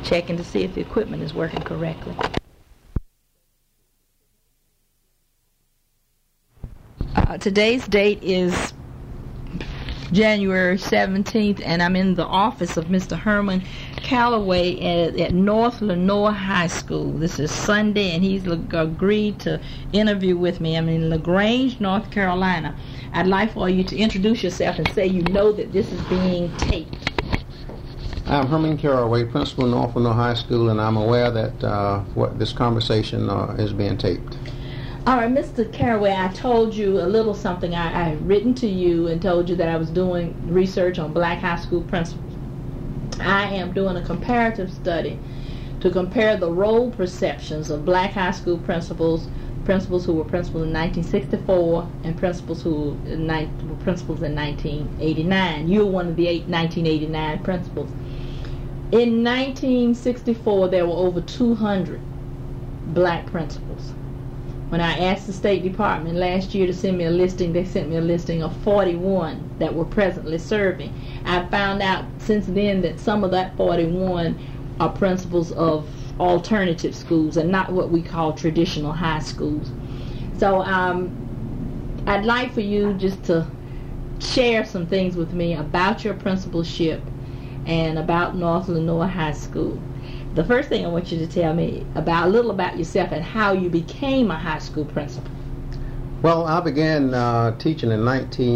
checking to see if the equipment is working correctly. Today's date is January 17th, and I'm in the office of Mr. Herman Calloway at North Lenoir High School. This is Sunday, and he's agreed to interview with me. I'm in LaGrange, North Carolina. I'd like for you to introduce yourself and say you know that this is being taped. I'm Herman Calloway, principal of North Lenoir High School, and I'm aware that this conversation is being taped. All right, Mr. Caraway, I told you a little something. I had written to you and told you that I was doing research on black high school principals. I am doing a comparative study to compare the role perceptions of black high school principals who were principals in 1964 and principals who were principals in 1989. You were one of the 1989 principals. In 1964, there were over 200 black principals. When I asked the State Department last year to send me a listing, they sent me a listing of 41 that were presently serving. I found out since then that some of that 41 are principals of alternative schools and not what we call traditional high schools. So I'd like for you just to share some things with me about your principalship and about North Lenoir High School. The first thing I want you to tell me a little about yourself and how you became a high school principal. Well, I began teaching in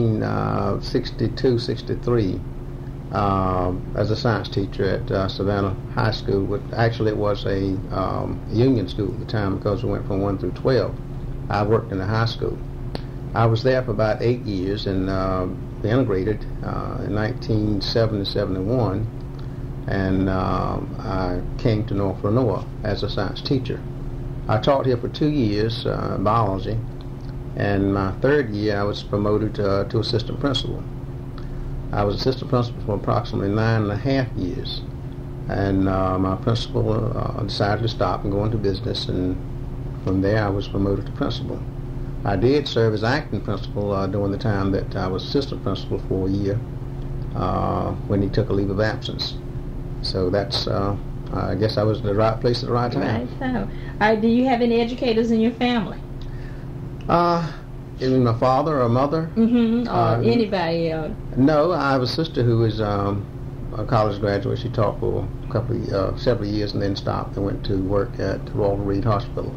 1962-63 as a science teacher at Savannah High School. Actually, it was a union school at the time because we went from 1 through 12. I worked in the high school. I was there for about 8 years and integrated in 1970-71. And I came to North Lenoir as a science teacher. I taught here for 2 years, biology, and my third year I was promoted to assistant principal. I was assistant principal for approximately 9.5 years, and my principal decided to stop and go into business, and from there I was promoted to principal. I did serve as acting principal during the time that I was assistant principal for a year when he took a leave of absence. So that's, I guess I was in the right place at the right time. Right. So, do you have any educators in your family? Even my father or mother? Mm-hmm. Or anybody? No, I have a sister who is a college graduate. She taught for several years and then stopped and went to work at Walter Reed Hospital.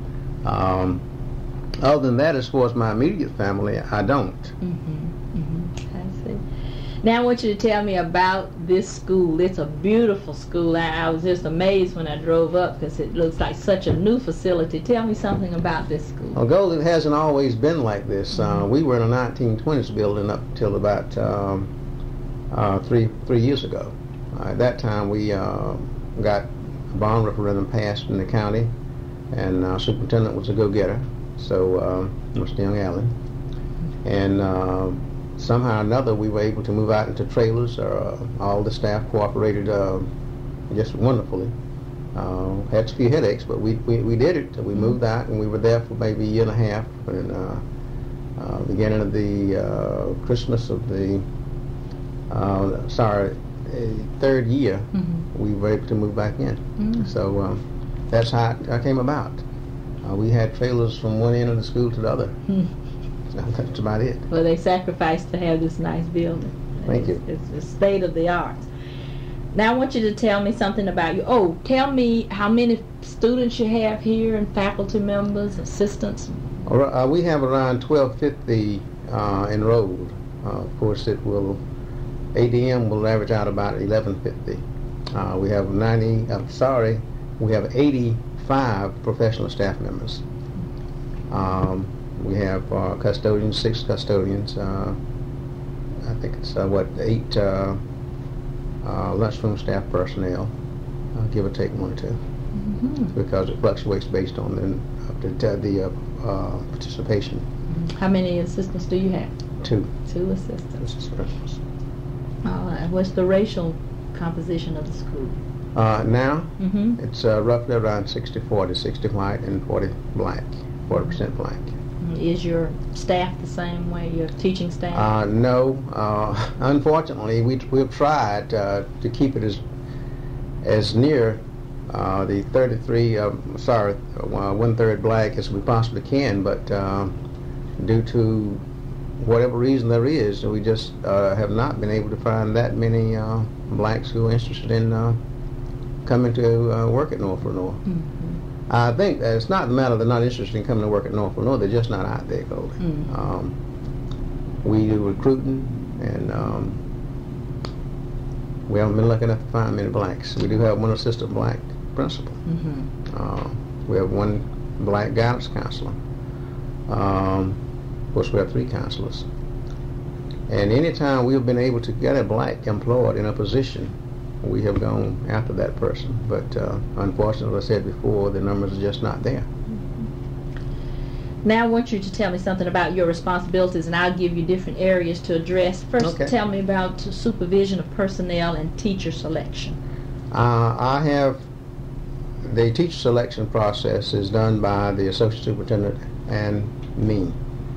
Other than that, as far as my immediate family, I don't. Mm-hmm. Mm-hmm. I see. Now I want you to tell me about this school. It's a beautiful school. I was just amazed when I drove up because it looks like such a new facility. Tell me something about this school. Although it hasn't always been like this. We were in a 1920s building up until about 3 years ago. At that time we got a bond referendum passed in the county, and our superintendent was a go-getter, so Mr. Young Allen. And somehow or another, we were able to move out into trailers. All the staff cooperated just wonderfully. Had a few headaches, but we did it. We moved out, and we were there for maybe a year and a half. And beginning of the Christmas of the third year, we were able to move back in. So that's how it came about. We had trailers from one end of the school to the other. That's about it. Well, they sacrificed to have this nice building. Thank you. It's state of the art. Now I want you to tell me something about you. Oh, tell me how many students you have here and faculty members, assistants. We have around 1,250 enrolled. Of course, ADM will average out about 1,150. We have 85 professional staff members. We have custodians, 6 custodians. I think it's 8 lunchroom staff personnel, give or take 1 or 2, because it fluctuates based on the participation. How many assistants do you have? 2. 2 assistants. Assistants. What's the racial composition of the school? Now, it's roughly around 60-40, 60 white and 40 black, 40% black. Is your staff the same way, your teaching staff? No. Unfortunately, we've tried to keep it as as near the 1/3 black as we possibly can, but due to whatever reason there is, we just have not been able to find that many blacks who are interested in coming to work at North Lenoir. I think that it's not a matter they're not interested in coming to work at North Lenoir, they're just not out there, Goldie. We do recruiting, and we haven't been lucky enough to find many blacks. We do have one assistant black principal. We have one black guidance counselor. Of course, we have 3 counselors. And anytime we've been able to get a black employed in a position, we have gone after that person. But unfortunately, as I said before, the numbers are just not there. Now I want you to tell me something about your responsibilities, and I'll give you different areas to address. First, tell me about supervision of personnel and teacher selection. I have the teacher selection process is done by the associate superintendent and me.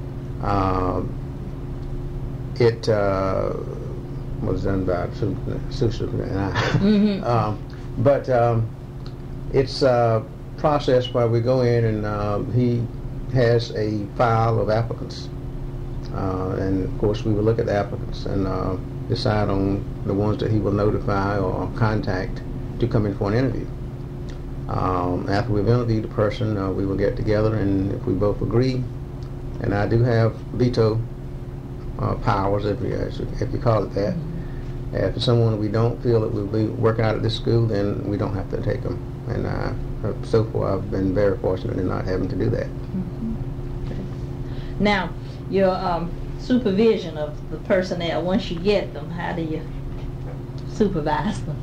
It was done by superintendent and I. But it's a process where we go in and he has a file of applicants, and of course we will look at the applicants and decide on the ones that he will notify or contact to come in for an interview. After we've interviewed the person, we will get together, and if we both agree, and I do have veto powers, if you call it that. If it's someone we don't feel that will be working out at this school, then we don't have to take them. And so far, I've been very fortunate in not having to do that. Now, your supervision of the personnel, once you get them, how do you supervise them?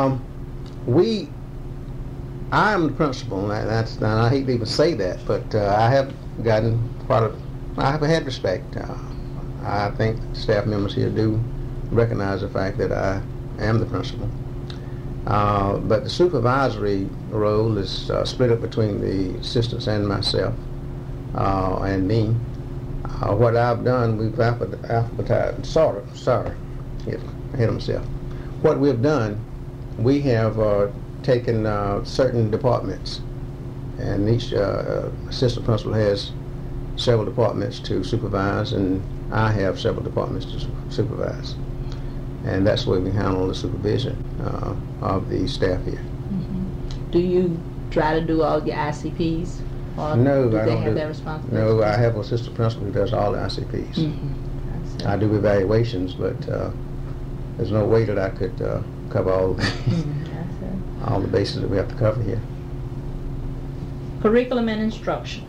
I'm the principal, and I hate to even say that, but I have gotten I have had respect. I think staff members here do recognize the fact that I am the principal. But the supervisory role is split up between the assistants and myself and me. What I've done, we've alphabetized, hit myself. What we've done, we have taken certain departments, and each assistant principal has several departments to supervise, and I have several departments to supervise. And that's the way we handle the supervision of the staff here. Do you try to do all your ICPs? Or no, do I they don't have do that responsibility? No, I have an assistant principal who does all the ICPs. I do evaluations, but there's no way that I could cover all all the bases that we have to cover here. Curriculum and instruction.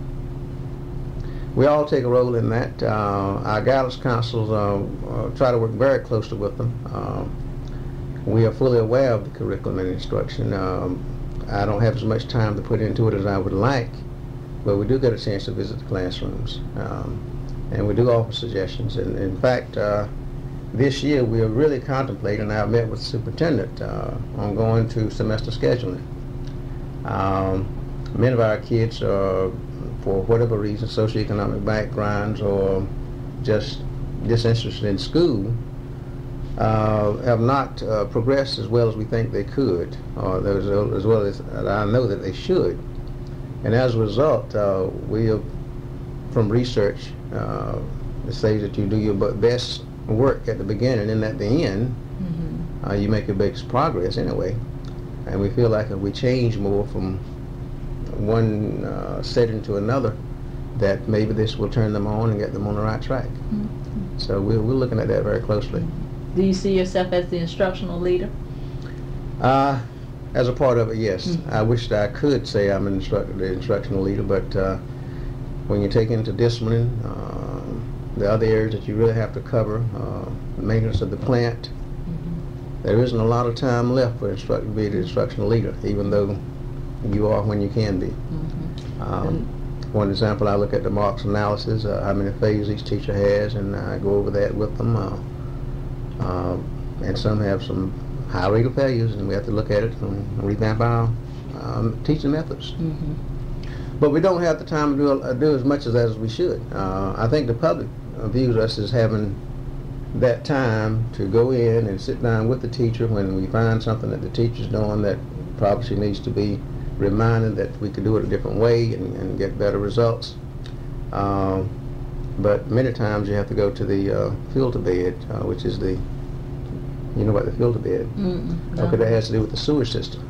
We all take a role in that. Our guidance counselors try to work very closely with them. We are fully aware of the curriculum and instruction. I don't have as much time to put into it as I would like, but we do get a chance to visit the classrooms. And we do offer suggestions. And in fact, this year we are really contemplating, I've met with the superintendent on going to semester scheduling. Many of our kids are, for whatever reason, socioeconomic backgrounds or just disinterested in school, have not progressed as well as we think they could, or as well as I know that they should. And as a result, we have, from research, it says that you do your best work at the beginning, and at the end, you make your biggest progress anyway. And we feel like if we change more from one setting to another, that maybe this will turn them on and get them on the right track. So we're looking at that very closely. Do you see yourself as the instructional leader? As a part of it, yes. I wish that I could say I'm the instructional leader, but when you take into disciplining, the other areas that you really have to cover, maintenance of the plant, there isn't a lot of time left for to be the instructional leader, even though you are when you can be. One example, I look at the marks analysis, how many failures each teacher has, and I go over that with them. And some have some high rate of failures, and we have to look at it and revamp our teaching methods. But we don't have the time to do as much of that as we should. I think the public views us as having that time to go in and sit down with the teacher when we find something that the teacher's doing that probably she needs to be reminded that we could do it a different way and get better results. But many times you have to go to the filter bed, which is the, you know about the filter bed? No. Okay, that has to do with the sewer system.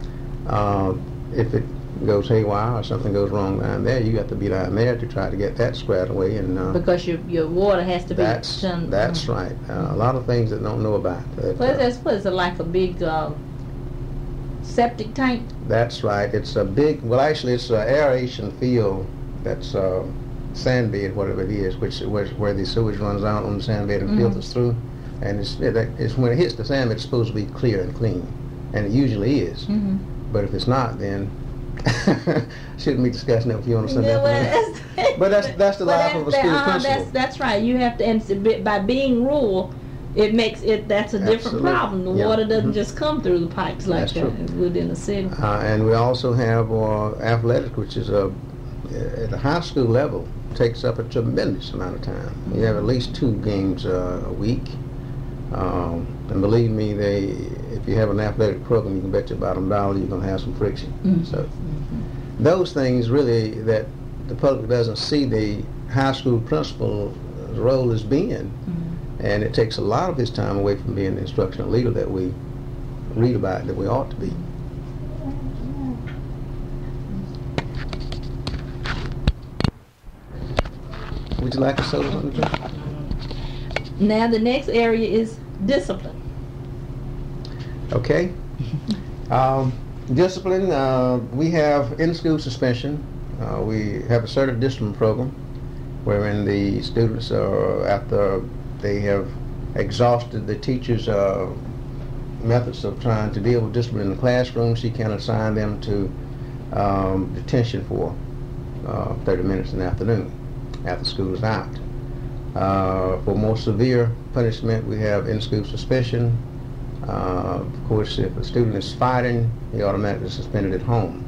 If it goes haywire or something goes wrong down there, you have to be down there to try to get that squared away. And because your water has to be done. That's right. A lot of things that don't know about. What is it, like a big septic tank? That's right. It's a big, well actually it's an aeration field that's sand bed, whatever it is, which where the sewage runs out on the sand bed and filters through. And it's when it hits the sand bed, it's supposed to be clear and clean. And it usually is. But if it's not, then shouldn't be discussing that with you on a Sunday afternoon. But that's the life of a school principal. That's right. You have to, and by being rural, it makes it, that's a different problem. The water doesn't just come through the pipes like that within the city. And we also have athletics, which is at the high school level, takes up a tremendous amount of time. You have at least 2 games a week. And believe me, if you have an athletic program, you can bet you $1 you're going to have some friction. So those things really that the public doesn't see the high school principal's role as being. And it takes a lot of his time away from being the instructional leader that we read about that we ought to be. Would you like a soda on the drink? Now the next area is discipline. Okay. Discipline, we have in-school suspension. We have a certain discipline program wherein the students are, after they have exhausted the teacher's methods of trying to deal with discipline in the classroom, she can assign them to detention for 30 minutes in the afternoon after school is out. For more severe punishment, we have in-school suspension. Of course, if a student is fighting, he automatically suspended at home.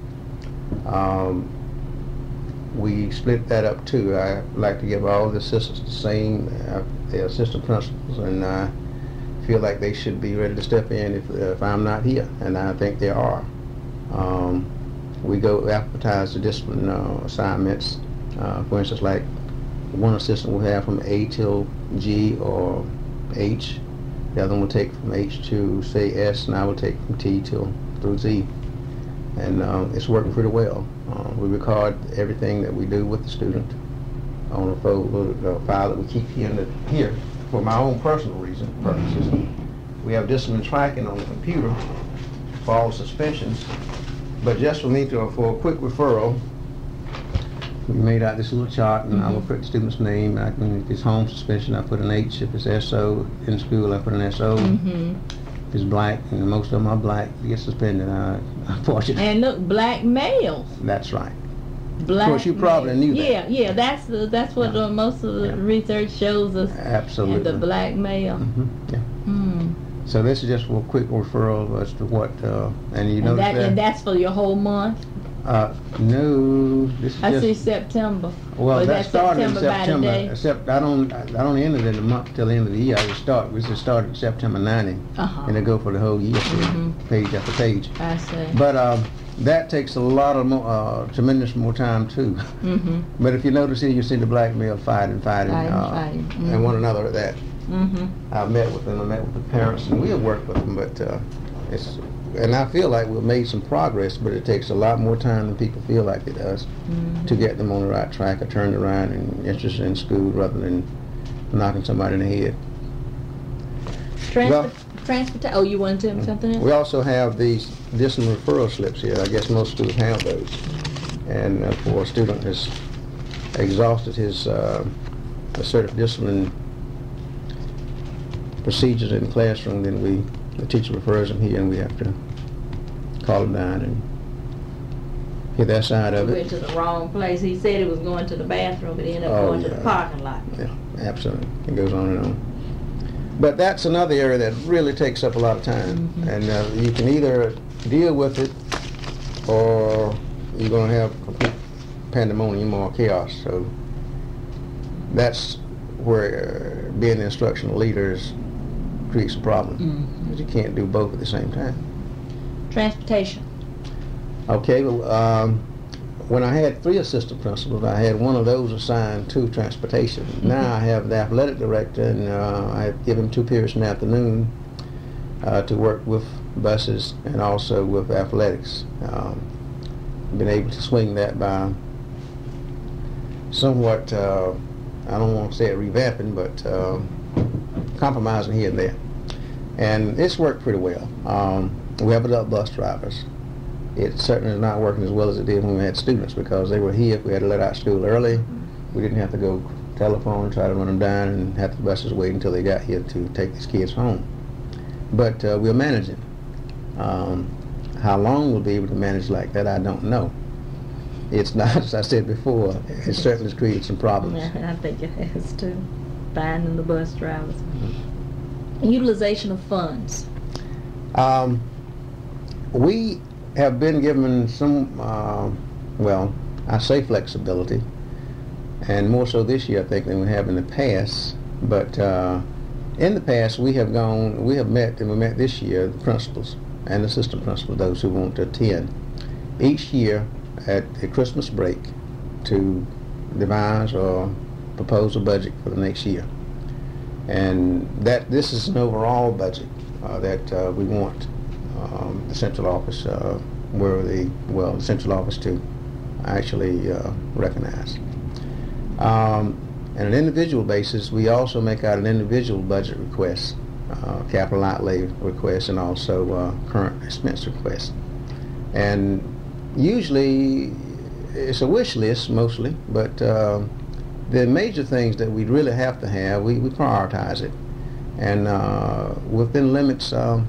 We split that up too. I like to give all the assistants the same, the assistant principals, and I feel like they should be ready to step in if I'm not here, and I think they are. We go advertise the discipline assignments. For instance, like one assistant will have from A till G or H. The other one will take from H to, say, S, and I will take from T through Z. And it's working pretty well. We record everything that we do with the student on a file that we keep here for my own personal purposes. We have discipline tracking on the computer for all suspensions. But just for me for a quick referral, we made out this little chart, and I will put the student's name. If it's home suspension, I put an H. If it's SO in school, I put an SO. If it's black, and most of them are black, they get suspended. Unfortunately. And look, black males. That's right. Black of course, you probably knew that. Yeah. That's what most of the research shows us. Absolutely. And the black male. So this is just a quick referral as to what, and you notice that. And that's for your whole month. No, this is I see September. Well, that started in September. Except I don't end it in the month till the end of the year. We just started September 90, and they go for the whole year, page after page. I see. But that takes a lot of tremendous more time too. But if you notice here, you see the black male fighting, and one another at that. I've met with them. I met with the parents, and we have worked with them. But and I feel like we've made some progress, but it takes a lot more time than people feel like it does to get them on the right track or turned around and interested in school rather than knocking somebody in the head. Transportation. Oh, you wanted to tell me something else? We also have these discipline referral slips here. I guess most schools have those. And for a student has exhausted his assertive discipline procedures in the classroom, then the teacher refers him here, and we have to call him down and hear that side of it. Went to the wrong place. He said he was going to the bathroom, but he ended up going to the parking lot. Yeah, absolutely. It goes on and on. But that's another area that really takes up a lot of time, and you can either deal with it, or you're going to have complete pandemonium or chaos. So that's where being the instructional leaders creates a problem, because you can't do both at the same time. Transportation. Okay, well, when I had 3 assistant principals, I had one of those assigned to transportation. Now I have the athletic director, and I give him 2 periods in the afternoon to work with buses and also with athletics. Been able to swing that by somewhat, I don't want to say it revamping, but compromising here and there. And it's worked pretty well. We have adult bus drivers. It certainly is not working as well as it did when we had students, because they were here. If we had to let out school early, we didn't have to go telephone and try to run them down and have the buses wait until they got here to take these kids home. But we're managing. How long we'll be able to manage like that, I don't know. It's not, as I said before, it certainly has created some problems. Yeah, I think it has too. Finding the bus drivers. Utilization of funds. We have been given some, well, I say flexibility, and more so this year, I think, than we have in the past. But in the past, we have met, and we met this year, the principals and assistant principals, those who want to attend, each year at the Christmas break to devise or propose a budget for the next year. And that this is an overall budget that we want the central office, the central office to actually recognize. On an individual basis, we also make out an individual budget request, capital outlay request, and also current expense request. And usually it's a wish list mostly, but the major things that we really have to have, we prioritize it. And within limits, our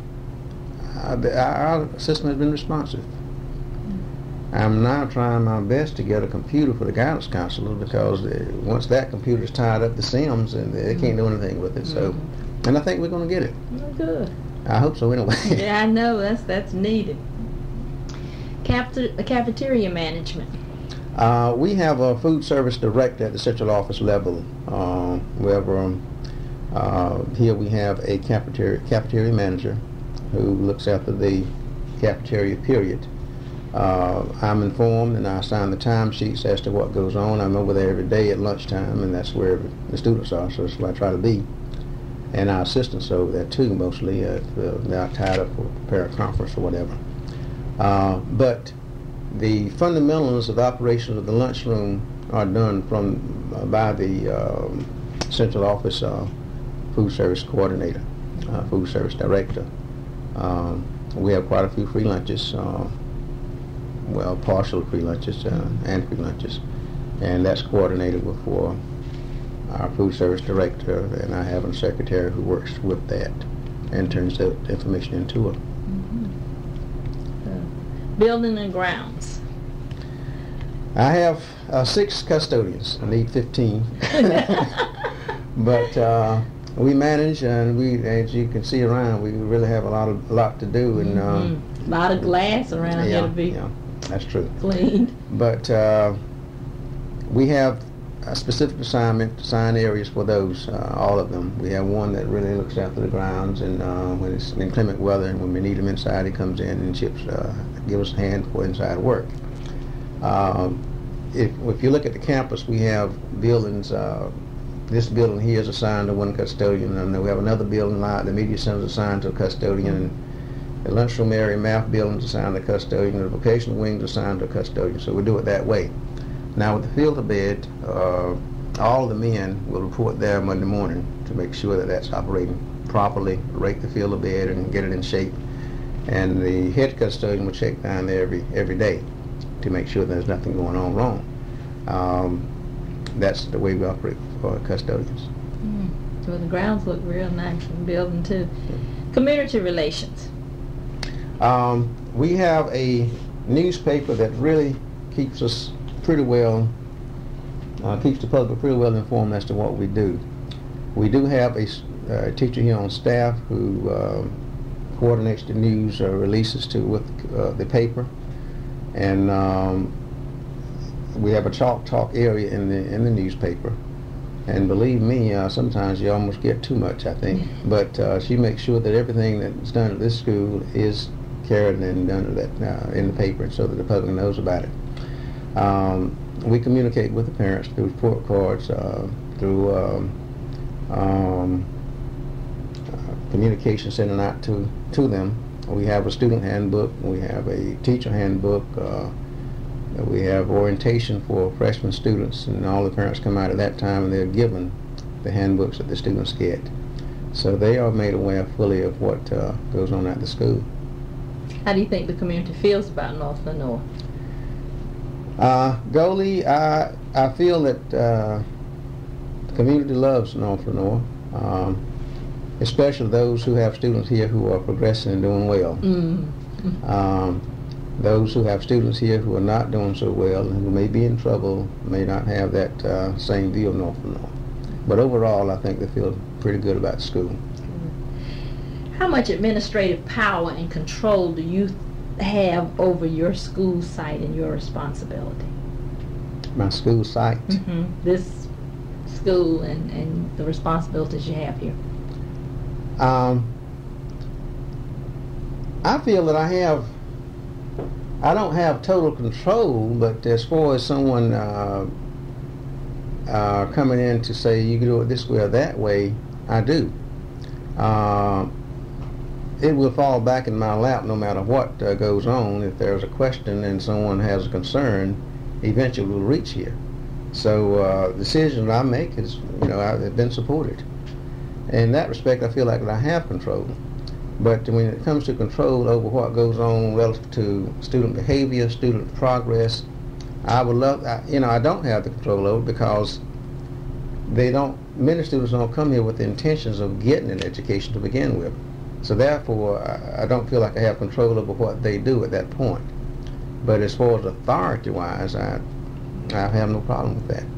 system has been responsive. I'm now trying my best to get a computer for the guidance counselors, because once that computer is tied up to Sims, and they can't do anything with it. So, and I think we're going to get it. Oh, good. I hope so anyway. Yeah, I know that's needed. Cafeteria management. We have a food service director at the central office level. Here we have a cafeteria manager who looks after the cafeteria period. I'm informed and I assign the time sheets as to what goes on. I'm over there every day at lunchtime, and that's where the students are, so that's where I try to be. And our assistants are over there too, mostly. They're tied up for prepare a conference or whatever. But the fundamentals of operations of the lunchroom are done by the central office food service coordinator, food service director. We have quite a few free lunches, partial free lunches and free lunches, and that's coordinated for our food service director, and I have a secretary who works with that and turns the information into her. Building and grounds. I have 6 custodians. I need 15. But we manage, and we, as you can see around, we really have a lot to do, and a lot of glass around here to be that's true. cleaned. But we have a specific assigned areas for those, all of them. We have one that really looks after the grounds, and when it's inclement weather and when we need him inside, he comes in and gives us a hand for inside work. If you look at the campus, we have buildings. This building here is assigned to one custodian, and then we have another building like the media center is assigned to a custodian, and the lunchroom area, math building is assigned to a custodian, and the vocational wing is assigned to a custodian. So we do it that way. Now with the field-to-bed, all of the men will report there Monday morning to make sure that that's operating properly, rake the field-to-bed and get it in shape. And the head custodian will check down there every day to make sure there's nothing going on wrong. That's the way we operate for custodians. Well, the grounds look real nice in the building too. Community relations. We have a newspaper that really keeps us pretty well, keeps the public pretty well informed as to what we do. We do have a teacher here on staff who coordinates the news releases with the paper, and we have a chalk talk area in the newspaper, And believe me, sometimes you almost get too much, I think. But she makes sure that everything that's done at this school is carried and done that in the paper so that the public knows about it. We communicate with the parents through report cards, through communication sending out to them. We have a student handbook, we have a teacher handbook, we have orientation for freshman students, and all the parents come out at that time and they're given the handbooks that the students get. So they are made aware fully of what goes on at the school. How do you think the community feels about North Lenoir? Goldie, I feel that the community loves North Lenoir, especially those who have students here who are progressing and doing well. Those who have students here who are not doing so well and who may be in trouble may not have that same view of North Lenoir. But overall, I think they feel pretty good about the school. How much administrative power and control do you have over your school site and your responsibility? My school site? This school and the responsibilities you have here. I feel that I don't have total control, but as far as someone coming in to say you can do it this way or that way, I do. It will fall back in my lap no matter what goes on. If there's a question and someone has a concern, eventually we'll reach here. So decisions I make is, I've been supported. In that respect, I feel like that I have control. But when it comes to control over what goes on relative to student behavior, student progress, I would love, I don't have the control over it because many students don't come here with the intentions of getting an education to begin with. So therefore, I don't feel like I have control over what they do at that point. But as far as authority-wise, I have no problem with that.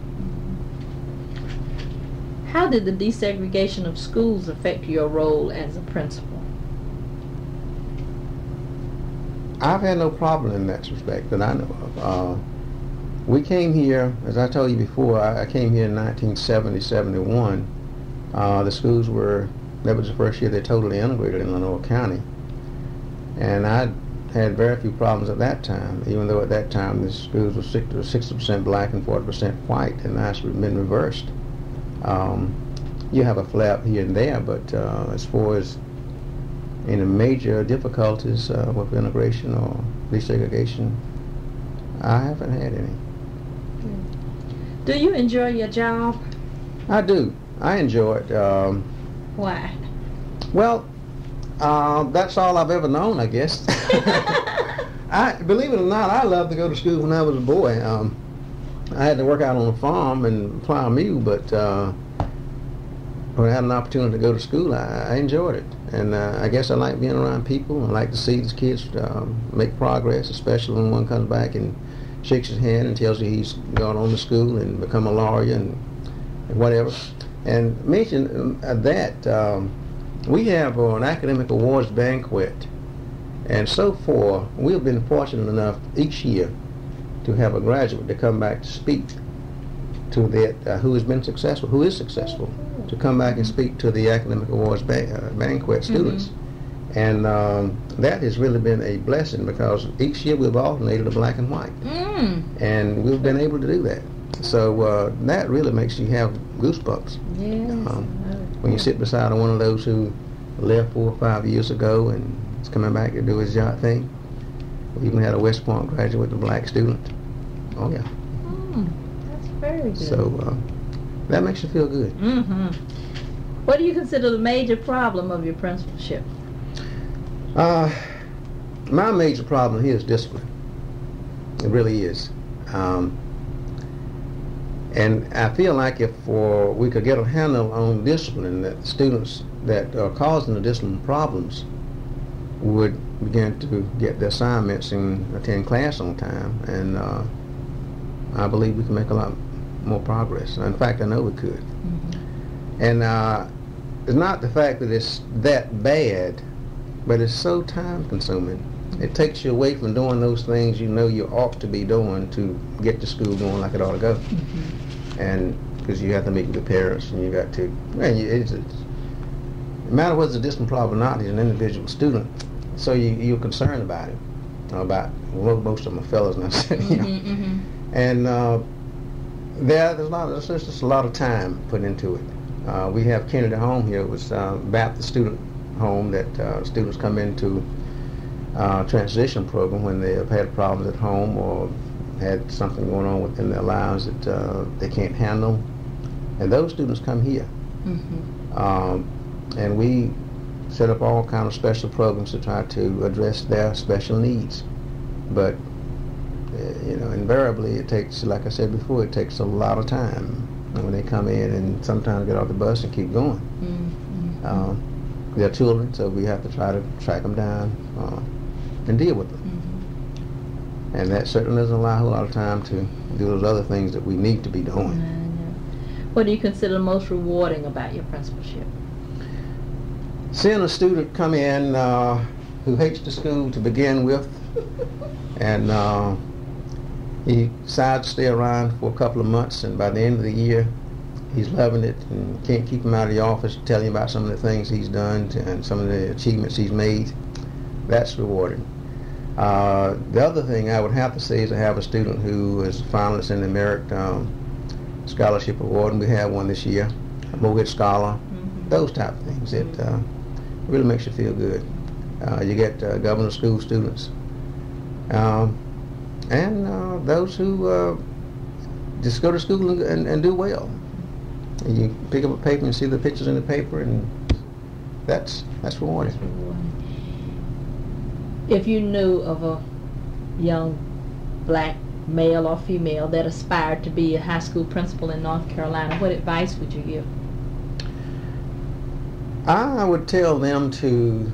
How did the desegregation of schools affect your role as a principal? I've had no problem in that respect that I know of. We came here, as I told you before, I came here in 1970, 71. The schools that was the first year they totally integrated in Lenoir County. And I had very few problems at that time, even though at that time the schools were 60% black and 40% white, and now it's been reversed. You have a flap here and there, but as far as any major difficulties with integration or desegregation, I haven't had any. Do you enjoy your job? I do. I enjoy it. Why? Well, that's all I've ever known, I guess. Believe it or not, I loved to go to school when I was a boy. I had to work out on a farm and plow a mule, but when I had an opportunity to go to school, I enjoyed it. And I guess I like being around people. I like to see these kids make progress, especially when one comes back and shakes his hand and tells you he's gone on to school and become a lawyer and whatever. And mention that we have an academic awards banquet, and so far we've been fortunate enough each year to have a graduate to come back to speak to that who has been successful, who is successful, to come back and speak to the academic awards banquet students. And that has really been a blessing because each year we've alternated a black and white, and we've been able to do that. So that really makes you have goosebumps. Yes. When you sit beside one of those who left 4 or 5 years ago and is coming back to do his job thing. We even had a West Point graduate, a black student. Oh yeah. That's very good. So that makes you feel good. What do you consider the major problem of your principalship? My major problem here is discipline. It really is. And I feel like if we could get a handle on discipline, that students that are causing the discipline problems would begin to get their assignments and attend class on time, and I believe we can make a lot more progress. In fact, I know we could. And it's not the fact that it's that bad, but it's so time consuming. It takes you away from doing those things you know you ought to be doing to get the school going like it ought to go. And because you have to meet with the parents, and you got to, man, no matter whether it's a discipline problem or not, he's an individual student, so you're concerned about him, well, most of them are fellas now, you know. And there's just a lot of time put into it. We have Kennedy Home here, which Baptist student home that students come into transition program when they have had problems at home or had something going on within their lives that they can't handle, and those students come here. And we set up all kind of special programs to try to address their special needs. But you know, invariably it takes, like I said before, it takes a lot of time when they come in, and sometimes get off the bus and keep going. They're children, so we have to try to track them down and deal with them. And that certainly doesn't allow a whole lot of time to do those other things that we need to be doing. What do you consider most rewarding about your principalship? Seeing a student come in who hates the school to begin with, and he decides to stay around for a couple of months, and by the end of the year he's loving it, and can't keep him out of the office telling him about some of the things he's done and some of the achievements he's made. That's rewarding. The other thing I would have to say is I have a student who is a finalist in the Merit Scholarship Award, and we have one this year, a Mohit Scholar. Those type of things, it really makes you feel good. You get government school students, and those who just go to school and do well. And you pick up a paper and see the pictures in the paper, and that's rewarding. If you knew of a young black male or female that aspired to be a high school principal in North Carolina, what advice would you give? I would tell them to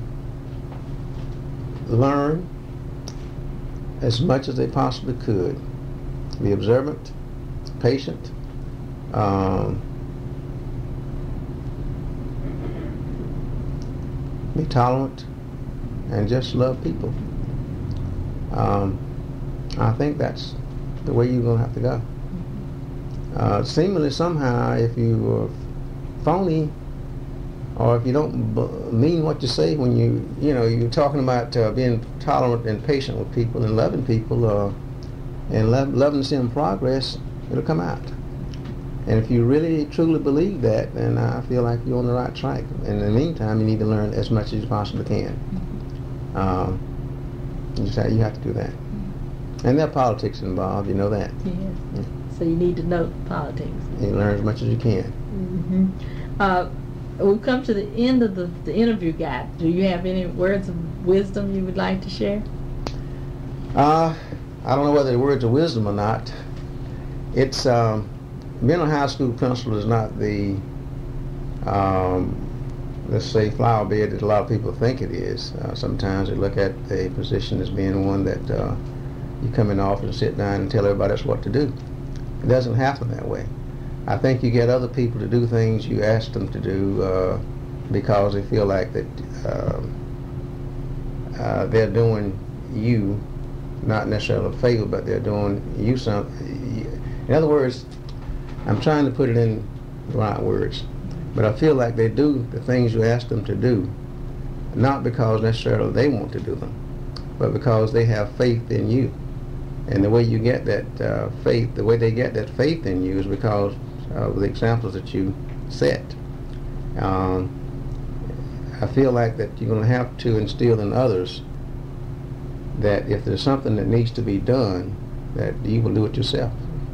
learn as much as they possibly could. Be observant, patient, be tolerant, and just love people. I think that's the way you're going to have to go. Seemingly somehow, if you are phony, or if you don't mean what you say when you're talking about being tolerant and patient with people and loving people, and loving to see them progress, it'll come out. And if you really truly believe that, then I feel like you're on the right track. And in the meantime, you need to learn as much as you possibly can. You have to do that. And there are politics involved, you know that. Yes. Yeah. So you need to know politics. You learn as much as you can. We've come to the end of the interview guide. Do you have any words of wisdom you would like to share? I don't know whether they're words of wisdom or not. It's being a high school principal is not the let's say flower bed that a lot of people think it is. Sometimes they look at the position as being one that you come in office and sit down and tell everybody else what to do. It doesn't happen that way. I think you get other people to do things you ask them to do because they feel like that they're doing you, not necessarily a favor, but they're doing you something. In other words, I'm trying to put it in the right words, but I feel like they do the things you ask them to do, not because necessarily they want to do them, but because they have faith in you. And the way you get that faith, the way they get that faith in you is because of the examples that you set. I feel like that you're going to have to instill in others that if there's something that needs to be done, that you will do it yourself.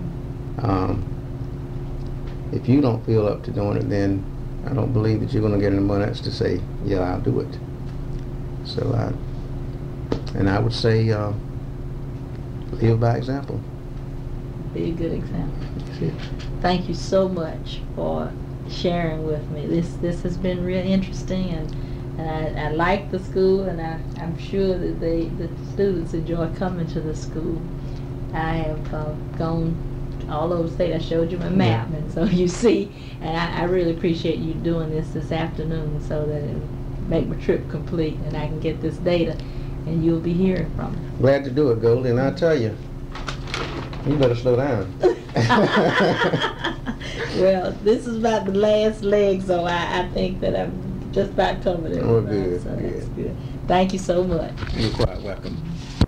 If you don't feel up to doing it, then I don't believe that you're going to get anyone else to say, yeah, I'll do it. So I would say live by example. Be a good example. Thank you so much for sharing with me. This has been real interesting, and I like the school, and I'm sure that the students enjoy coming to the school. I have gone all over the state. I showed you my map, and so you see, and I really appreciate you doing this afternoon so that it will make my trip complete and I can get this data and you'll be hearing from me. Glad to do it, Goldie, and I tell you, you better slow down. Well, this is about the last leg, so I think that I'm just about covered it. Oh, good, So good. that's good. Thank you so much. You're quite welcome.